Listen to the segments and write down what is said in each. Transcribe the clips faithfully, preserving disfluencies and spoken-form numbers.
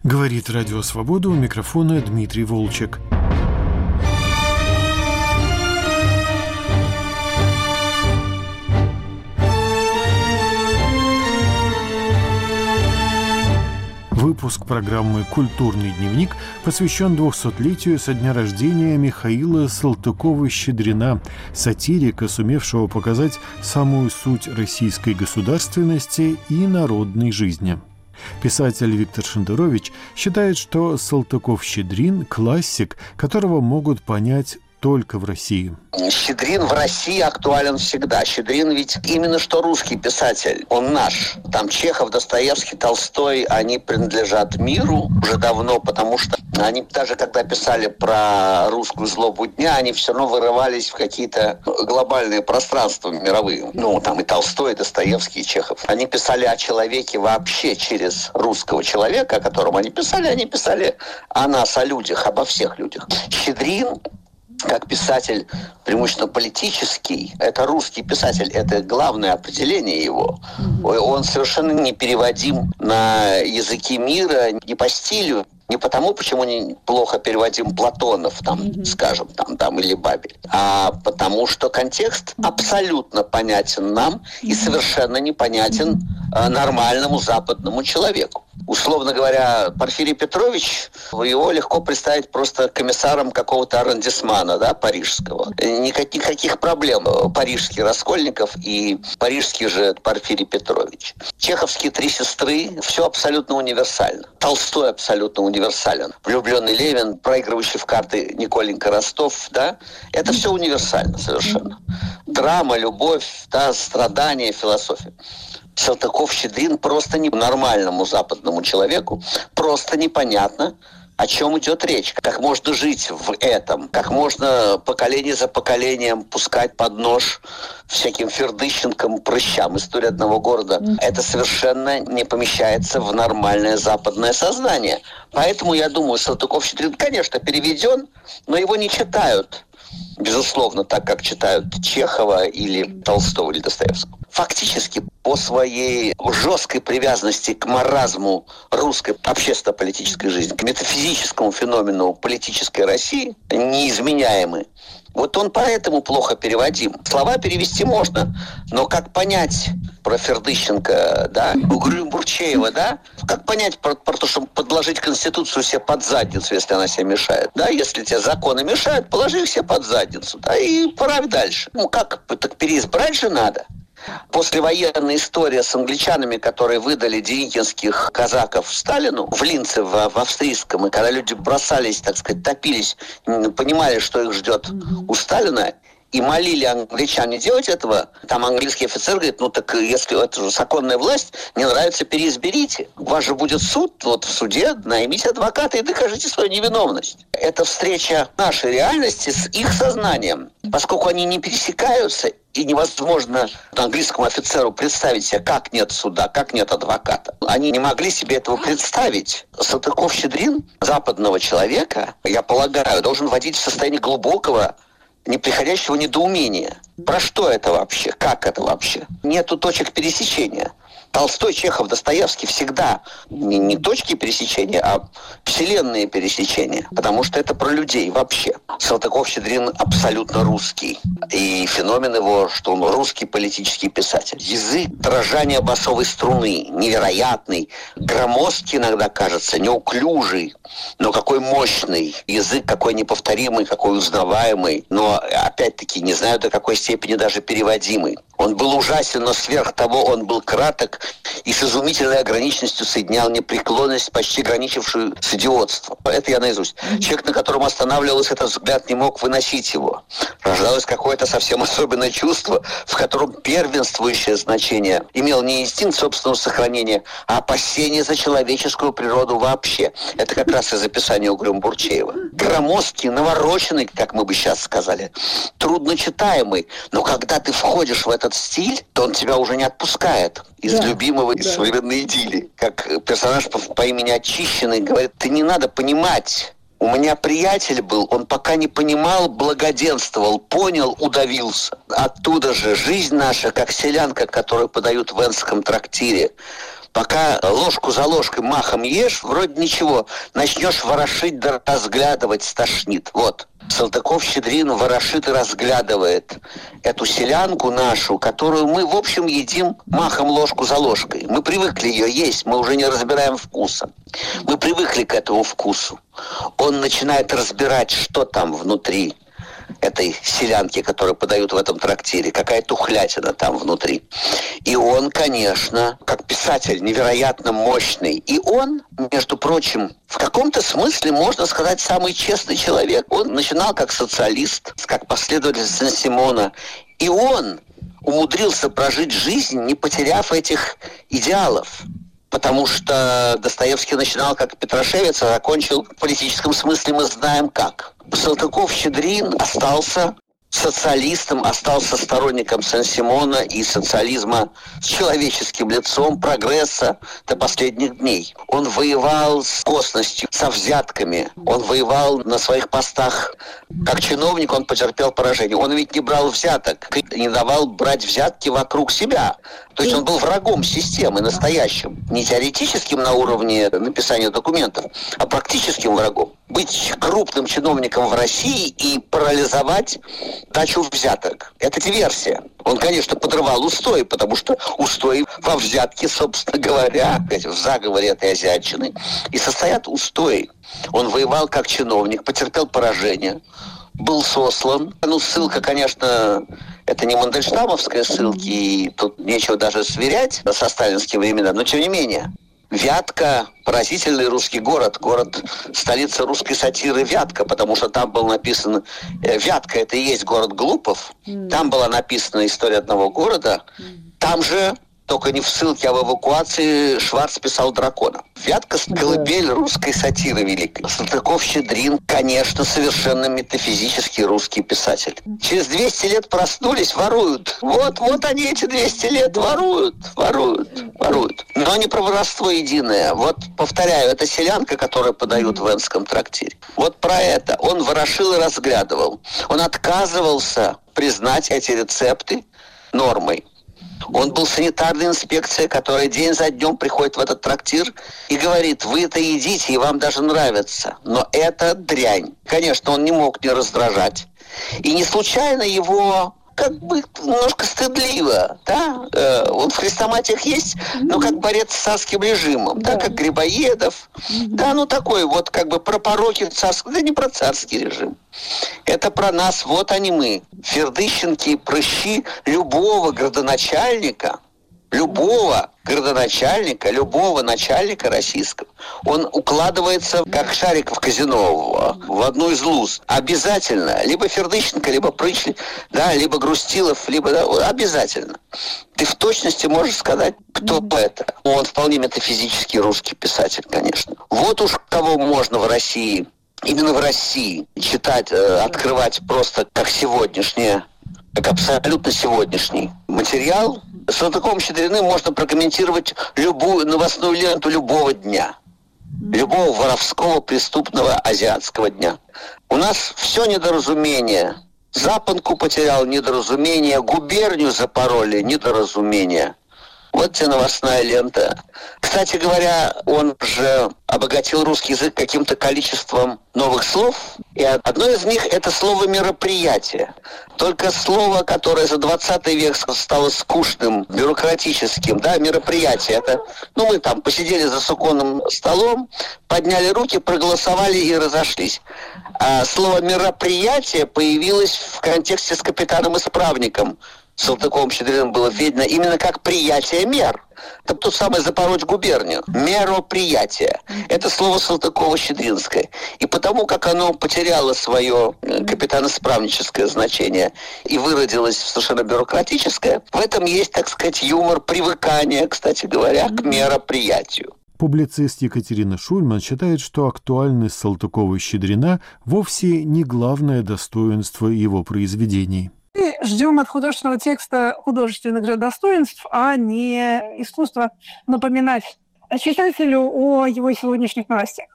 Говорит Радио Свобода, у микрофона Дмитрий Волчек. Выпуск программы «Культурный дневник» посвящен двухсотлетию со дня рождения Михаила Салтыкова-Щедрина, сатирика, сумевшего показать самую суть российской государственности и народной жизни. Писатель Виктор Шендерович считает, что Салтыков-Щедрин – классик, которого могут понять только в России. Щедрин в России актуален всегда. Щедрин ведь именно что русский писатель. Он наш. Там Чехов, Достоевский, Толстой, они принадлежат миру уже давно, потому что они даже когда писали про русскую злобу дня, они все равно вырывались в какие-то глобальные пространства мировые. Ну, там и Толстой, и Достоевский, и Чехов. Они писали о человеке вообще через русского человека, о котором они писали. Они писали о нас, о людях, обо всех людях. Щедрин как писатель, преимущественно политический, это русский писатель, это главное определение его. Он совершенно непереводим на языки мира, не по стилю, не потому, почему не плохо переводим Платонов, там, mm-hmm. скажем, там, там, или Бабель, а потому что контекст абсолютно понятен нам mm-hmm. и совершенно непонятен э, нормальному западному человеку. Условно говоря, Порфирий Петрович, его легко представить просто комиссаром какого-то аррondissement, да, парижского. Никаких, никаких проблем. Парижский Раскольников и парижский же Порфирий Петрович. Чеховские «Три сестры» — все абсолютно универсально. Толстой абсолютно универсален. Влюбленный Левин, проигрывающий в карты Николенька Ростов, да, это все универсально совершенно. Драма, любовь, да, страдания, философия. Салтыков-Щедрин просто ненормальному западному человеку просто непонятно, о чем идет речь. Как можно жить в этом? Как можно поколение за поколением пускать под нож всяким Фердыщенкам, прыщам? История одного города. Это совершенно не помещается в нормальное западное сознание. Поэтому, я думаю, Салтыков-Щедрин, конечно, переведен, но его не читают. Безусловно, так как читают Чехова или Толстого или Достоевского. Фактически, по своей жесткой привязанности к маразму русской общественно-политической жизни, к метафизическому феномену политической России, неизменяемый, вот он поэтому плохо переводим. Слова перевести можно, но как понять про Фердыщенко, да, Угрюм-Бурчеева, да, как понять про, про то, чтобы подложить Конституцию себе под задницу, если она себе мешает, да, если тебе законы мешают, положи их себе под задницу, да, и правь дальше. Ну как, так переизбрать же надо. Послевоенная история с англичанами, которые выдали деникинских казаков Сталину в Линце, в, в австрийском, и когда люди бросались, так сказать, топились, понимали, что их ждет у Сталина, и молили англичан не делать этого, там английский офицер говорит, ну так если это же законная власть, не нравится, переизберите. У вас же будет суд, вот в суде наймите адвоката и докажите свою невиновность. Это встреча нашей реальности с их сознанием. Поскольку они не пересекаются, и невозможно английскому офицеру представить себе, как нет суда, как нет адвоката. Они не могли себе этого представить. Салтыков-Щедрин западного человека, я полагаю, должен вводить в состояние глубокого, неприходящего недоумения. Про что это вообще? Как это вообще? Нету точек пересечения. Толстой, Чехов, Достоевский всегда не, не точки пересечения, а вселенные пересечения. Потому что это про людей вообще. Салтыков-Щедрин абсолютно русский. И феномен его, что он русский политический писатель. Язык дрожания басовой струны невероятный. Громоздкий иногда кажется, неуклюжий. Но какой мощный. Язык какой неповторимый, какой узнаваемый. Но опять-таки не знаю до какой степени даже переводимый. Он был ужасен, но сверх того он был краток и с изумительной ограниченностью соединял непреклонность, почти граничившую с идиотством. Это я наизусть. Человек, на котором останавливался этот взгляд, не мог выносить его. Рождалось какое-то совсем особенное чувство, в котором первенствующее значение имел не инстинкт собственного сохранения, а опасение за человеческую природу вообще. Это как раз из описания Угрюм-Бурчеева. Громоздкий, навороченный, как мы бы сейчас сказали, трудночитаемый. Но когда ты входишь в этот стиль, то он тебя уже не отпускает из да, любимого, из да. современной идиллии. Как персонаж по, по имени Очищенный говорит, ты не надо понимать. У меня приятель был, он пока не понимал, благоденствовал, понял, удавился. Оттуда же жизнь наша, как селянка, которую подают в Энском трактире. Пока ложку за ложкой махом ешь, вроде ничего. Начнешь ворошить да разглядывать, стошнит. Вот. Салтыков-Щедрин ворошит и разглядывает эту селянку нашу, которую мы, в общем, едим махом ложку за ложкой. Мы привыкли ее есть, мы уже не разбираем вкуса. Мы привыкли к этому вкусу. Он начинает разбирать, что там внутри этой селянки, которую подают в этом трактире, какая тухлятина там внутри. И он, конечно, как писатель невероятно мощный. И он, между прочим, в каком-то смысле, можно сказать, самый честный человек. Он начинал как социалист, как последователь Сен-Симона. И он умудрился прожить жизнь, не потеряв этих идеалов. Потому что Достоевский начинал как Петрашевец, а закончил в политическом смысле мы знаем как. Салтыков-Щедрин остался социалистом, остался сторонником Сен-Симона и социализма с человеческим лицом, прогресса до последних дней. Он воевал с косностью, со взятками. Он воевал на своих постах. Как чиновник он потерпел поражение. Он ведь не брал взяток, не давал брать взятки вокруг себя. То есть он был врагом системы, настоящим. Не теоретическим на уровне написания документов, а практическим врагом. Быть крупным чиновником в России и парализовать дачу взяток. Это диверсия. Он, конечно, подрывал устои, потому что устои во взятке, собственно говоря, в заговоре этой азиатчины, и состоят устои. Он воевал как чиновник, потерпел поражение, был сослан. Ну, ссылка, конечно, это не мандельштамовская ссылка, и тут нечего даже сверять со сталинскими временами, но тем не менее. Вятка – поразительный русский город, город, столица русской сатиры Вятка, потому что там был написан... Вятка – это и есть город Глупов. Там была написана история одного города. Там же, только не в ссылке, а в эвакуации, Шварц писал «Дракона». Вятка – колыбель русской сатиры великой. Салтыков-Щедрин, конечно, совершенно метафизический русский писатель. Через двести лет проснулись, воруют. Вот, вот они, эти двести лет, воруют, воруют, воруют. Но не про воровство единое. Вот, повторяю, это селянка, которую подают в Энском трактире. Вот про это. Он ворошил и разглядывал. Он отказывался признать эти рецепты нормой. Он был санитарной инспекцией, которая день за днем приходит в этот трактир и говорит, вы это едите, и вам даже нравится. Но это дрянь. Конечно, он не мог не раздражать. И не случайно его как бы немножко стыдливо, да? Э, он в хрестоматиях есть, но как борец с царским режимом, да, да как Грибоедов. Да, ну такой вот как бы про пороки царского, да не про царский режим. Это про нас, вот они мы, фердыщенки, прыщи любого градоначальника, любого градоначальника, любого начальника российского. Он укладывается, как шарик в казино, в одну из луз. Обязательно. Либо Фердыщенко, либо Прыщ, да, либо Грустилов, либо... Да, обязательно. Ты в точности можешь сказать, кто это. Он вполне метафизический русский писатель, конечно. Вот уж кого можно в России, именно в России, читать, открывать просто как сегодняшнее, как абсолютно сегодняшний материал. С Салтыковым-Щедриным можно прокомментировать любую новостную ленту любого дня. Любого воровского, преступного азиатского дня. У нас все недоразумение. Запонку потерял — недоразумение. Губернию запороли — недоразумение. Вот тебе новостная лента. Кстати говоря, он же обогатил русский язык каким-то количеством новых слов. И одно из них – это слово «мероприятие». Только слово, которое за двадцатый век стало скучным, бюрократическим, да, мероприятие. Это, ну, мы там посидели за суконным столом, подняли руки, проголосовали и разошлись. А слово «мероприятие» появилось в контексте с капитаном-исправником. Салтыковым-Щедриным было видно именно как приятие мер. Это то самое запороть губернию. Мероприятие. Это слово Салтыкова-Щедринское. И потому как оно потеряло свое капитано-исправническое значение и выродилось в совершенно бюрократическое, в этом есть, так сказать, юмор привыкания, кстати говоря, к мероприятию. Публицист Екатерина Шульман считает, что актуальность Салтыкова-Щедрина вовсе не главное достоинство его произведений. Мы ждем от художественного текста художественных же достоинств, а не искусства напоминать читателю о его сегодняшних новостях.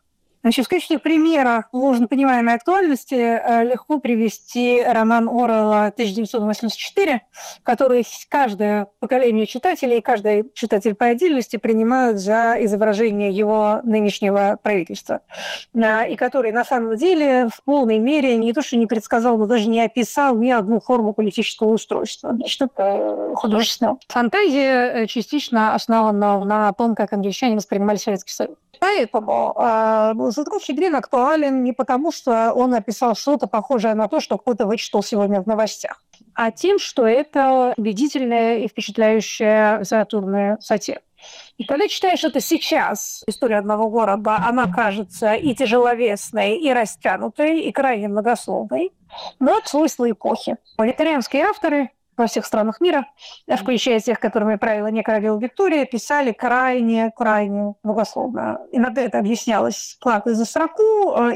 Значит, в качестве примера ложно понимаемой актуальности легко привести роман Оруэлла тысяча девятьсот восемьдесят четыре, который каждое поколение читателей, каждый читатель по отдельности принимают за изображение его нынешнего правительства, и который на самом деле в полной мере не то что не предсказал, но даже не описал ни одну форму политического устройства. Значит, это художественная фантазия, частично основана на том, как англичане воспринимали Советский Союз. Поэтому э, Салтыков-Щедрин актуален не потому, что он описал что-то похожее на то, что кто-то вычитал сегодня в новостях, а тем, что это убедительная и впечатляющая литературная сатира. И когда читаешь это сейчас, история одного города, она кажется и тяжеловесной, и растянутой, и крайне многословной, но это свойство эпохи. Итальянские авторы во всех странах мира, включая тех, которыми правила не королева Виктория, писали крайне-крайне многословно. Иногда это объяснялось платой за строку,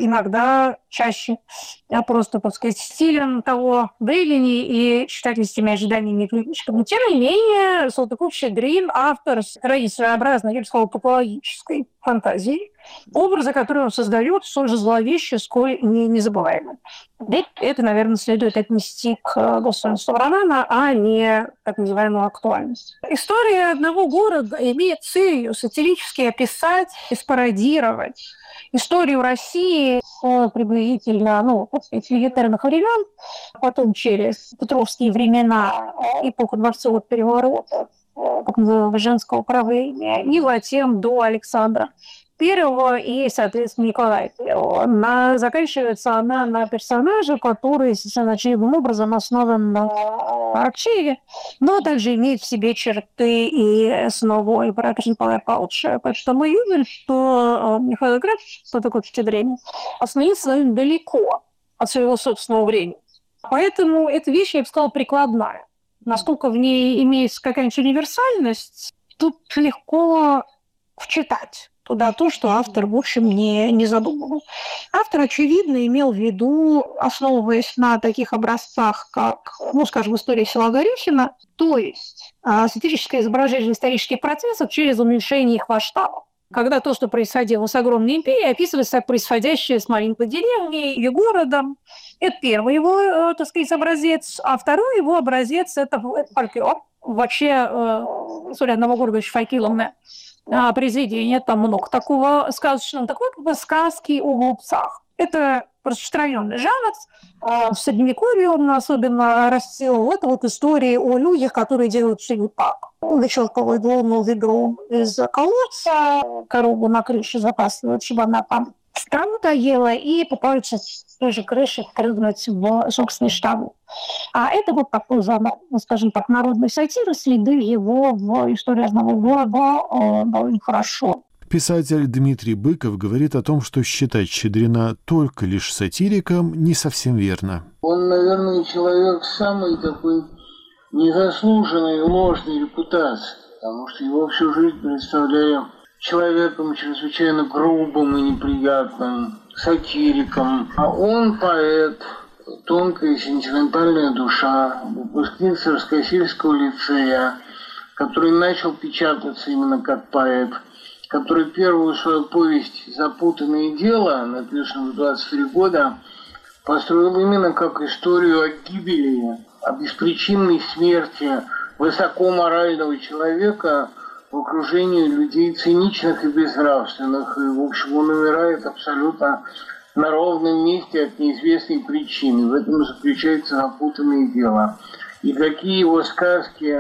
иногда чаще просто, так сказать, стилем того времени и читательскими ожиданиями и привычками. Тем не менее, Салтыков-Щедрин – автор крайне своеобразной, я бы сказала, топологической фантазии, образы, которые он создает, столь же зловещие, сколь не незабываемы. Это, наверное, следует отнести к достоинству романа, а не так называемую актуальность. История одного города имеет целью сатирически описать и спародировать историю России с приблизительно, ну, с легендарных времен, потом через петровские времена, эпоху дворцовых переворотов, так называемого женского правления, и затем до Александра Первого и, соответственно, Николая Первого. На, заканчивается она на персонаже, который совершенно очевидным образом основан на Аракчееве, но также имеет в себе черты и самого императора Николая Павловича. Поэтому мы видим, что Михаил Грабович, что такое впечатление, остановился довольно далеко от своего собственного времени. Поэтому эта вещь, я бы сказала, прикладная. Насколько в ней имеется какая-нибудь универсальность, тут легко вчитать туда то, что автор, в общем, не, не задумывал. Автор, очевидно, имел в виду, основываясь на таких образцах, как, ну, скажем, история села Горюхино, то есть а, сатирическое изображение исторических процессов через уменьшение их масштаба. Когда то, что происходило с огромной империей, описывается как происходящее с маленькой деревней и городом. Это первый его, так сказать, образец. А второй его образец – это, это фольклор. Вообще, э, история одного города очень фольклорная. А произведения, там много такого сказочного, такой как бы сказки о глупцах. Это распространенный жанр. В Средневековье он особенно расцвел. Это вот истории о людях, которые делают все не так. Вычерпывают лунную ведро из колодца, корову на крыше запасывают, чтобы она там траву доела, и пытаются с той же крыши прыгнуть в собственный штаб. А это вот такой жанр, скажем так, народной сатиры, следы его в истории одного города э, довольно хорошо. Писатель Дмитрий Быков говорит о том, что считать Щедрина только лишь сатириком не совсем верно. Он, наверное, человек с самой такой незаслуженной ложной репутацией, потому что его всю жизнь представляли человеком чрезвычайно грубым и неприятным, сатириком. А он поэт, тонкая сентиментальная душа, выпускник Царскосельского лицея, который начал печататься именно как поэт, который первую свою повесть «Запутанное дело», написанную в двадцать три года, построил именно как историю о гибели, о беспричинной смерти высокоморального человека в окружении людей циничных и безнравственных. И, в общем, он умирает абсолютно на ровном месте от неизвестной причины. В этом заключается запутанное дело. И какие его сказки,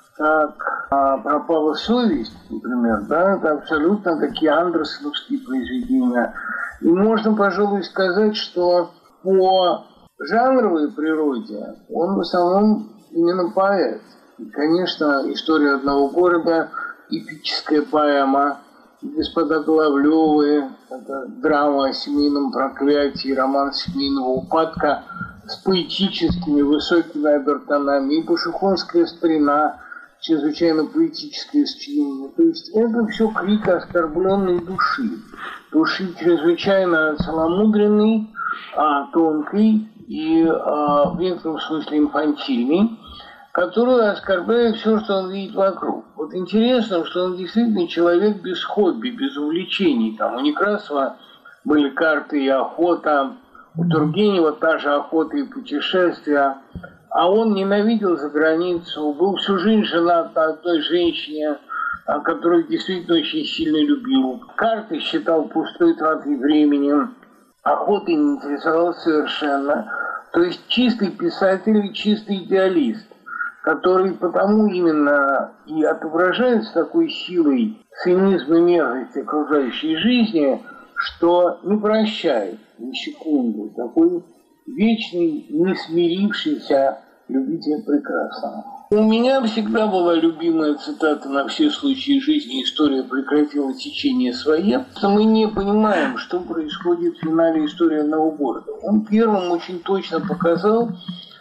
как а, «Пропала совесть», например, да, это абсолютно такие андерсоновские произведения. И можно, пожалуй, сказать, что по жанровой природе он в основном именно поэт. И, конечно, история одного города, эпическая поэма, «Господа Головлёвы», это драма о семейном проклятии, роман семейного упадка с поэтическими высокими обертонами, и «Пашихонская старина», чрезвычайно поэтическое сочинение. То есть это все крик оскорбленной души. Души чрезвычайно целомудренной, а, тонкой и а, в некотором смысле инфантильной, которую оскорбляет все, что он видит вокруг. Вот интересно, что он действительно человек без хобби, без увлечений. Там у Некрасова были карты и охота. У Тургенева та же охота и путешествия. А он ненавидел за границу, был всю жизнь женат на одной женщине, которую действительно очень сильно любил. Карты считал пустой тратой времени, охотой не интересовался совершенно. То есть чистый писатель и чистый идеалист, который потому именно и отображает с такой силой цинизм и мерзость окружающей жизни, что не прощает ни секунды такой вечный, не смирившийся любитель прекрасного. У меня всегда была любимая цитата на все случаи жизни: история прекратила течение свое. Мы не понимаем, что происходит в финале истории одного города. Он первым очень точно показал,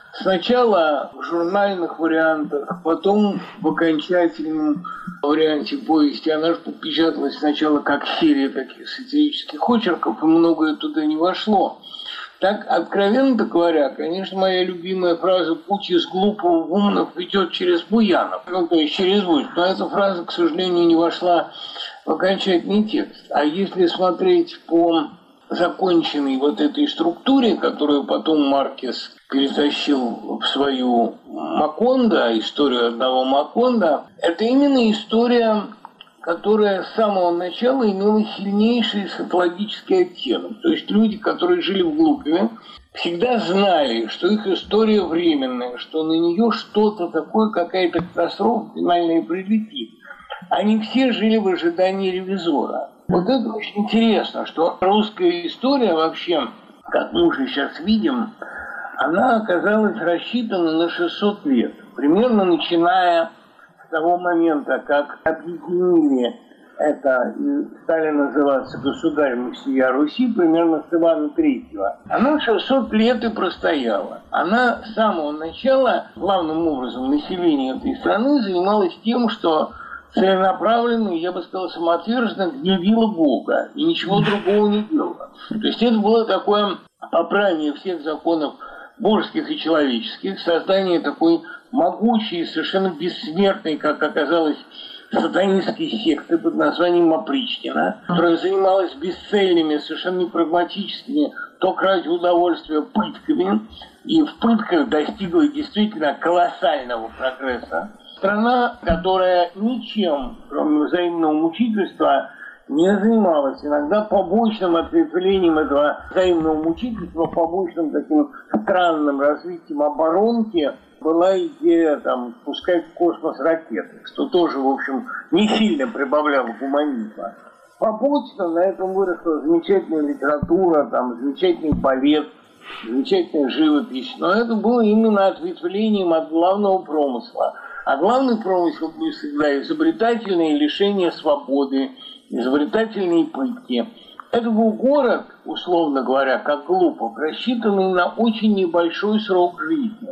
сначала в журнальных вариантах, потом в окончательном варианте повести. Она же печаталась сначала как серия таких сатирических очерков, и многое туда не вошло. Так, откровенно говоря, конечно, моя любимая фраза «Путь из глупого в умных ведет через Буянов», ну, то есть через Бусь, но эта фраза, к сожалению, не вошла в окончательный текст. А если смотреть по законченной вот этой структуре, которую потом Маркес перетащил в свою Макондо, историю одного Макондо, это именно история, которая с самого начала имела сильнейший эсхатологический оттенок. То есть люди, которые жили в Глупове, всегда знали, что их история временная, что на нее что-то такое, какая-то катастрофа финальная прилетит. Они все жили в ожидании ревизора. Вот это очень интересно, что русская история вообще, как мы уже сейчас видим, она оказалась рассчитана на шестьсот лет. Примерно начиная с того момента, как объединили это и стали называться государем всея Руси, примерно с Ивана Третьего. Она шестьсот лет и простояла. Она с самого начала, главным образом, население этой страны занималось тем, что целенаправленно, я бы сказал, самоотверженно гневила Бога и ничего другого не делала. То есть это было такое попрание всех законов божеских и человеческих, создание такой могучей, совершенно бессмертной, как оказалось, сатанистской секты под названием Опричнина, которая занималась бесцельными, совершенно непрагматическими, только ради удовольствия пытками, и в пытках достигла действительно колоссального прогресса. Страна, которая ничем, кроме взаимного мучительства, не занималась. Иногда побочным ответвлением этого взаимного мучительства, побочным таким странным развитием оборонки была идея там пускать в космос ракеты, что тоже, в общем, не сильно прибавляло гуманизма. Побочно на этом выросла замечательная литература, там, замечательный балет, замечательная живопись. Но это было именно ответвлением от главного промысла. А главный промысел был всегда изобретательное лишение свободы, изобретательные пытки. Это был город, условно говоря, как глупо, рассчитанный на очень небольшой срок жизни.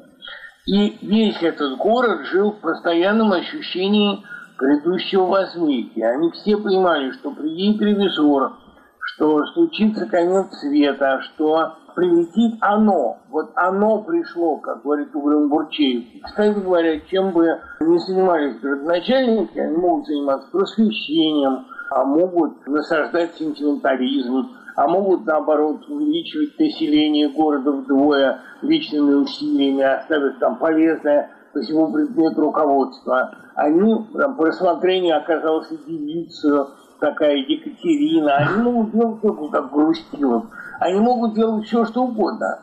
И весь этот город жил в постоянном ощущении грядущего возмездия. Они все понимали, что приедет ревизор, что случится конец света, что прилетит оно. Вот оно пришло, как говорит Угрюм Бурчеев. Кстати говоря, чем бы ни занимались градоначальники, они могут заниматься просвещением, а могут насаждать сентиментализм, а могут, наоборот, увеличивать население города вдвое личными усилиями, оставив там полезное по всему предмету руководства. Они там, по рассмотрению оказалась девицей, такая Екатерина. Они могут делать только как Грустилов. Они могут делать все, что угодно.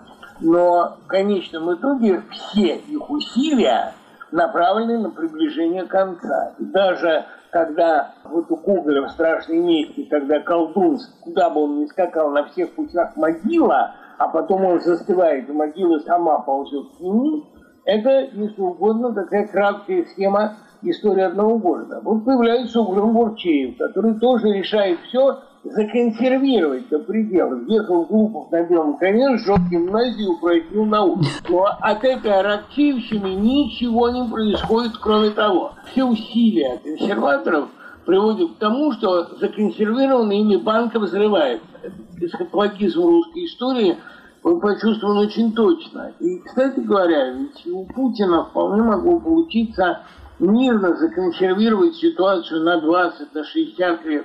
Но в конечном итоге все их усилия направлены на приближение конца. И даже когда вот у Гоголя в «Страшной мести», когда колдун, куда бы он ни скакал, на всех путях могила, а потом он застывает, и могила сама ползет к нему, это, если угодно, такая краткая схема истории одного города. Вот появляется Угрюм Бурчеев, который тоже решает все законсервировать до предела. Въехал в Глупов на белом коне, сжег гимназию, упразднил науку. Но от этой аракчеевщины ничего не происходит, кроме того. Все усилия консерваторов приводят к тому, что законсервированная ими банка взрывается. Эсхатологизм русской истории был почувствован очень точно. И, кстати говоря, ведь у Путина вполне могло получиться мирно законсервировать ситуацию на двадцать, на шестьдесят лет.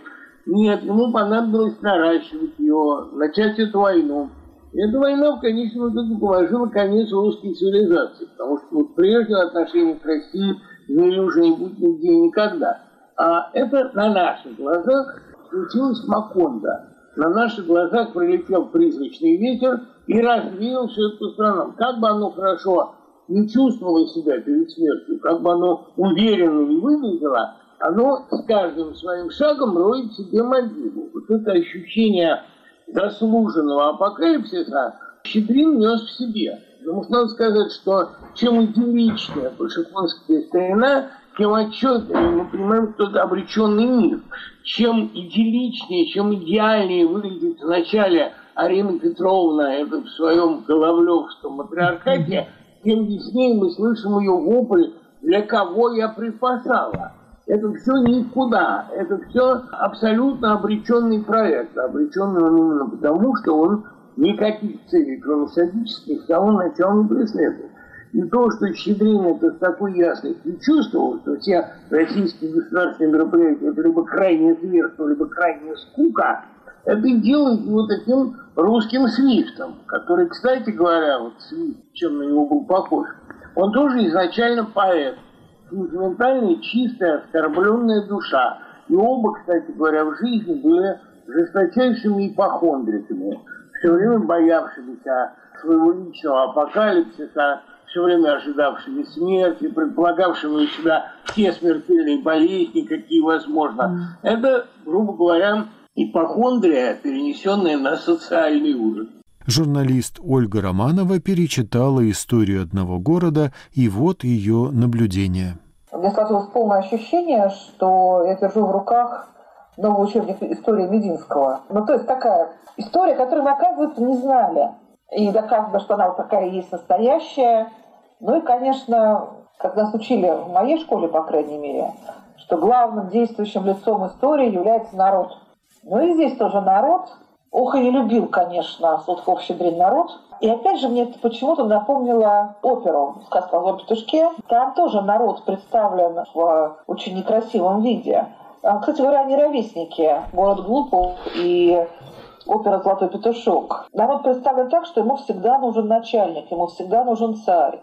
Нет, ему понадобилось наращивать ее, начать эту войну. И эта война в конечном итоге положила конец русской цивилизации, потому что вот прежнего отношения к России в мире уже не будет нигде и никогда. А это на наших глазах случилось в Макондо. На наших глазах прилетел призрачный ветер и развеял все это по сторонам. Как бы оно хорошо не чувствовало себя перед смертью, как бы оно уверенно не выглядело, оно с каждым своим шагом роет себе могилу. Вот это ощущение заслуженного апокалипсиса Щедрин нес в себе. Потому что надо сказать, что чем идилличнее большевистская старина, тем отчетливее мы понимаем, что это обреченный мир. Чем идилличнее, чем идеальнее выглядит вначале Арина Петровна это в своем головлевском матриархате, тем яснее мы слышим ее вопль «Для кого я припасала?». Это все никуда, это все абсолютно обреченный проект, обреченный он именно потому, что он никаких целей, кроме садических, с самого начала не преследует. И то, что Щедрин это с такой ясностью чувствовал, что все российские государственные мероприятия это либо крайнее зверство, либо крайняя скука, это и делает его таким русским Свифтом, который, кстати говоря, вот Свифт, чем на него был похож, он тоже изначально поэт, сентиментальная, чистая, оскорбленная душа. И оба, кстати говоря, в жизни были жесточайшими ипохондриками, все время боявшимися своего личного апокалипсиса, все время ожидавшими смерти, предполагавшими у себя все смертельные болезни, какие возможно. Это, грубо говоря, ипохондрия, перенесенная на социальный уровень. Журналист Ольга Романова перечитала историю одного города, и вот ее наблюдение. У меня сложилось полное ощущение, что я держу в руках новый учебник истории Мединского. Ну, то есть такая история, которую мы, оказывается, не знали. И доказано, что она вот такая и есть настоящая. Ну и, конечно, как нас учили в моей школе, по крайней мере, что главным действующим лицом истории является народ. Ну и здесь тоже народ. Ох, и не любил, конечно, Сладков-Щедрин народ. И опять же, мне это почему-то напомнило оперу «Сказка о злом петушке». Там тоже народ представлен в очень некрасивом виде. Кстати говоря, они ровесники. «Город глупов» и опера «Золотой петушок». Народ представлен так, что ему всегда нужен начальник, ему всегда нужен царь.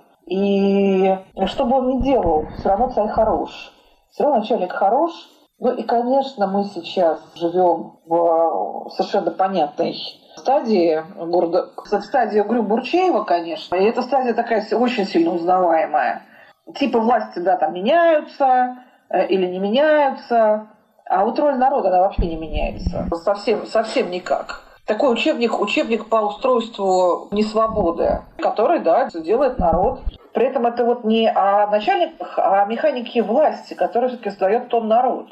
И что бы он ни делал, все равно царь хорош. Все равно начальник хорош. Ну и, конечно, мы сейчас живем в совершенно понятной стадии города, в стадии Угрюм-Бурчеева, конечно. И эта стадия такая очень сильно узнаваемая. Типа власти, да, там меняются или не меняются, а вот роль народа, она вообще не меняется. Совсем, совсем никак. Такой учебник, учебник по устройству несвободы, который, да, делает народ. При этом это вот не о начальниках, а о механике власти, который все-таки создает тот народ.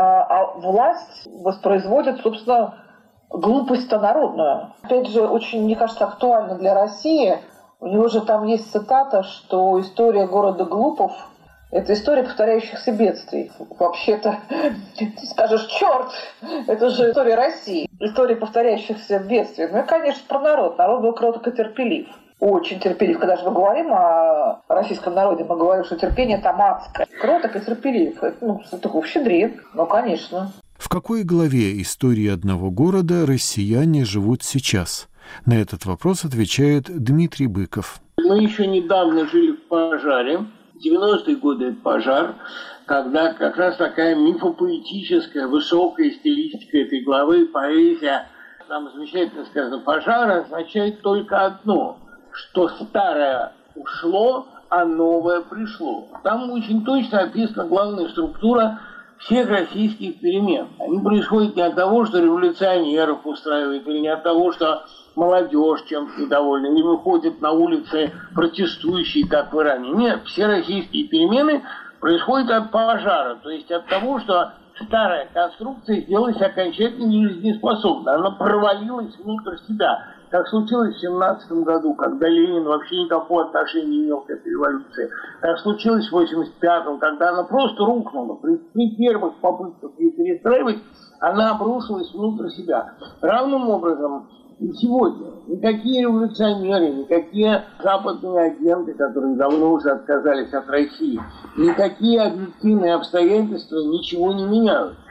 А власть воспроизводит, собственно, глупость-то народную. Опять же, очень, мне кажется, актуально для России. У него же там есть цитата, что история города глупов – это история повторяющихся бедствий. Вообще-то, ты скажешь, черт, это же история России, история повторяющихся бедствий. Ну и, конечно, про народ. Народ был кроток и терпелив. Очень терпелив. Когда же мы говорим о российском народе, мы говорим, что терпение там адское. Кроток и терпелив. Это, ну, такой Щедрин. Ну, конечно. В какой главе истории одного города россияне живут сейчас? На этот вопрос отвечает Дмитрий Быков. Мы еще недавно жили в пожаре. девяностые годы это пожар, когда как раз такая мифопоэтическая, высокая стилистика этой главы, поэзия. Там замечательно сказано, пожар означает только одно – что старое ушло, а новое пришло. Там очень точно описана главная структура всех российских перемен. Они происходят не от того, что революционеров устраивает, или не от того, что молодежь чем-то недовольна, не выходят на улицы протестующие, как в Иране. Нет, все российские перемены происходят от пожара, то есть от того, что старая конструкция сделалась окончательно нежизнеспособной. Она провалилась внутрь себя. Как случилось в семнадцатом году, когда Ленин вообще никакого отношения не имел к этой революции. Как случилось в восемьдесят пятом, когда она просто рухнула. При, при первых попытках ее перестраивать, она обрушилась внутрь себя. Равным образом и сегодня никакие революционеры, никакие западные агенты, которые давно уже отказались от России, никакие объективные обстоятельства ничего не меняют.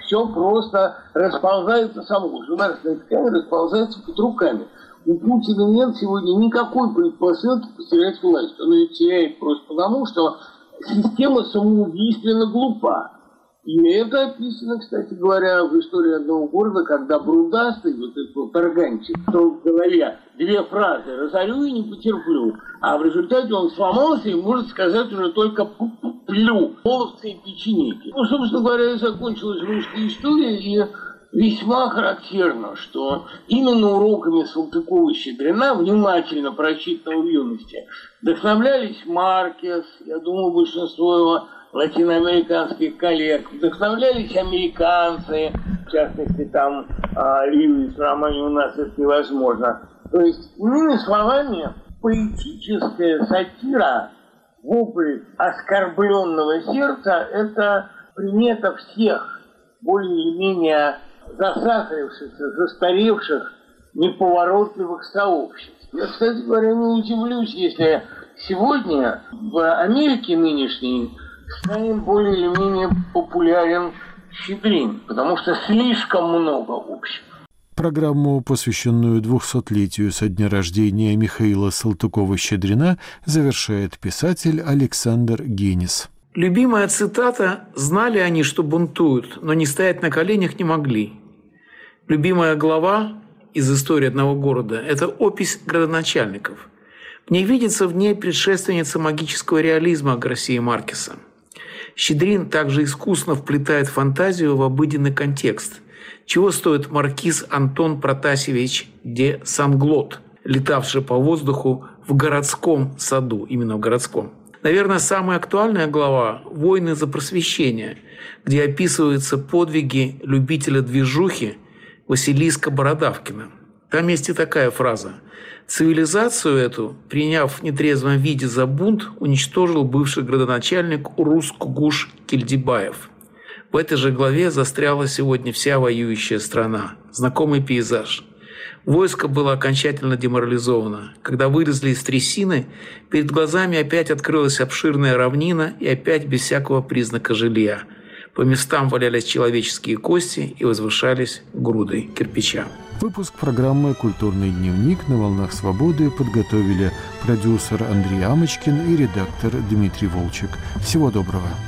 все просто расползается само. Государственная ткань расползается под руками. У Путина нет сегодня никакой предпосылки потерять власть. Он ее теряет просто потому, что система самоубийственно глупа. И это описано, кстати говоря, в истории одного города, когда Брудастый, вот этот вот органчик, что в голове две фразы «разорю и не потерплю», а в результате он сломался и может сказать уже только «плю», половцы и печенеги. Ну, собственно говоря, и закончилась русская история, и весьма характерно, что именно уроками Салтыкова-Щедрина, внимательно прочитанного в юности, вдохновлялись Маркес, я думаю, большинство его латиноамериканских коллег, вдохновлялись американцы, в частности, там Льюис в романе «У нас это невозможно». То есть, иными словами, поэтическая сатира, вопль оскорбленного сердца – это примета всех более или менее засахарившихся, застаревших, неповоротливых сообществ. Я, кстати говоря, не удивлюсь, если сегодня в Америке нынешней станет более или менее популярен Щедрин, потому что слишком много общего. Программу, посвященную двухсотлетию со дня рождения Михаила Салтыкова-Щедрина, завершает писатель Александр Генис. Любимая цитата «Знали они, что бунтуют, но не стоять на коленях не могли». Любимая глава из истории одного города – это опись градоначальников. Мне видится в ней предшественница магического реализма Гарсия Маркеса. Щедрин также искусно вплетает фантазию в обыденный контекст, чего стоит маркиз Антон Протасевич де Санглот, летавший по воздуху в городском саду, именно в городском. Наверное, самая актуальная глава – «Войны за просвещение», где описываются подвиги любителя движухи Василиска Бородавкина. Там есть и такая фраза: «Цивилизацию эту, приняв в нетрезвом виде за бунт, уничтожил бывший градоначальник Урус-Кугуш Кильдибаев». В этой же главе застряла сегодня вся воюющая страна. Знакомый пейзаж. Войско было окончательно деморализовано. Когда вылезли из трясины, перед глазами опять открылась обширная равнина и опять без всякого признака жилья. По местам валялись человеческие кости и возвышались груды кирпича. Выпуск программы «Культурный дневник» на «Волнах Свободы» подготовили продюсер Андрей Амочкин и редактор Дмитрий Волчек. Всего доброго.